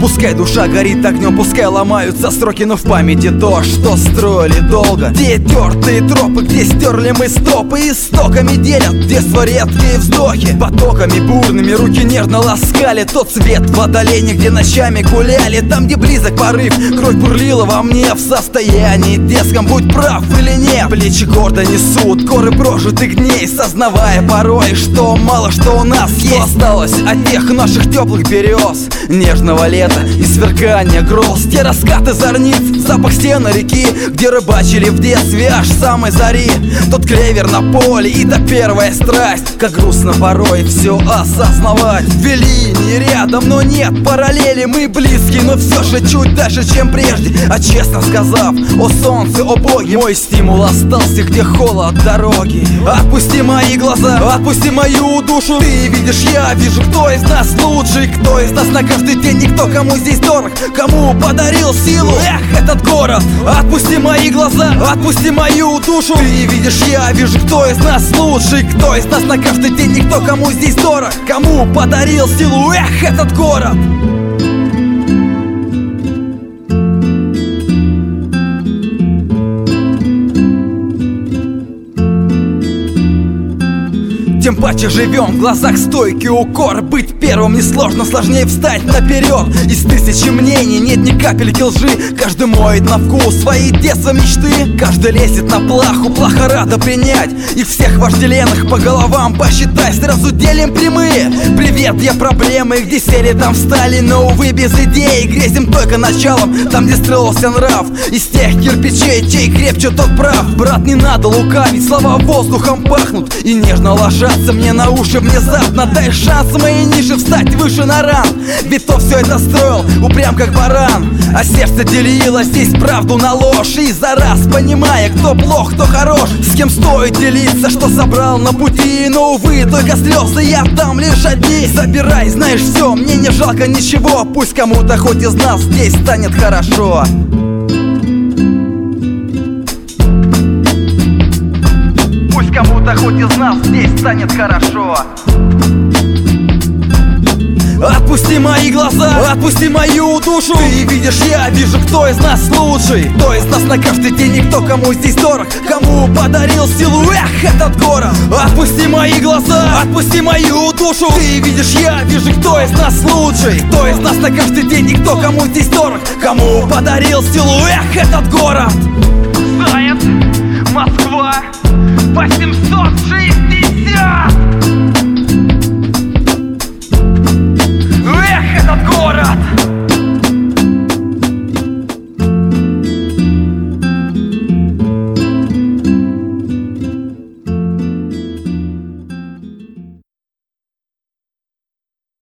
Пускай душа горит огнем, пускай ломаются сроки, но в памяти то, что строили долго. Где тертые тропы, где стерли мы стопы, истоками делят детство редкие вздохи. Потоками бурными руки нежно ласкали тот цвет водолений, где ночами гуляли. Там, где близок порыв, кровь бурлила во мне в состоянии детском. Будь прав или нет, плечи гордо несут горы прожитых дней, сознавая порой, что мало что у нас есть. Что осталось от тех наших теплых берез, нежного лета и сверкания гроз. Те раскаты зорниц, запах стен реки, где рыбачили в детстве аж с самой зари. Тот клевер на поле и та первая страсть. Как грустно порой все осознавать. Две линии рядом, но нет параллели. Мы близки, но все же чуть дальше, чем прежде. А честно сказав, о солнце, о боги, мой стимул остался, где холод дороги. Отпусти мои глаза, отпусти мою душу. Ты видишь, я вижу, кто из нас лучший, кто из нас на каждый день, никто кому здесь дорог, кому подарил силу, эх, этот город. Отпусти мои глаза, отпусти мою душу. Ты видишь, я вижу, кто из нас лучший, кто из нас на каждый день, никто кому здесь дорог, кому подарил силу, эх, этот город. Тем паче живем, в глазах стойкий укор. Быть первым несложно, сложнее встать наперед. Из тысячи мнений нет ни капельки лжи. Каждый моет на вкус свои детства мечты. Каждый лезет на плаху, плохо рада принять. И всех вожделенных по головам посчитай. Сразу делим прямые. Привет, я проблемы, где сели, там встали. Но увы, без идей, грезим только началом. Там, где строился нрав, из тех кирпичей, чей крепче, тот прав. Брат, не надо лукавить, слова воздухом пахнут и нежно ложатся мне на уши внезапно. Дай шанс моей нише встать выше на ран. Ведь то все это строил упрям как баран, а сердце делило здесь правду на ложь. И за раз понимая, кто плох, кто хорош, с кем стоит делиться, что собрал на пути. Но увы, только слезы я там лишь одни. Забирай, знаешь все, мне не жалко ничего. Пусть кому-то хоть из нас здесь станет хорошо. Кому-то хоть из нас здесь станет хорошо. Отпусти мои глаза, отпусти мою душу. Ты видишь, я вижу, кто из нас лучший, кто из нас на каждый день, никто кому здесь дорог, кому подарил силу, эх, этот город. Отпусти мои глаза, отпусти мою душу. Ты видишь, я вижу, кто из нас лучший, кто из нас на каждый день, никто кому здесь дорог, кому подарил силу, эх, этот город. Заяц, Москва, 860.